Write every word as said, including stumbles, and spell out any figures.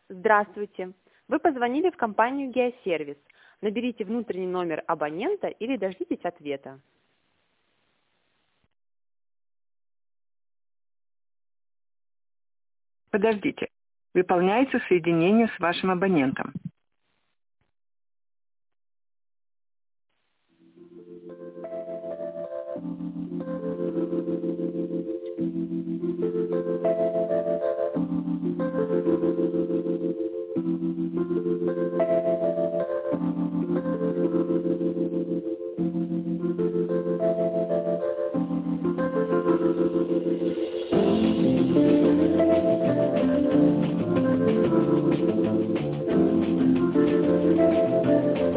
Здравствуйте. Вы позвонили в компанию Геосервис. Наберите внутренний номер абонента или дождитесь ответа. Подождите. Выполняется соединение с вашим абонентом.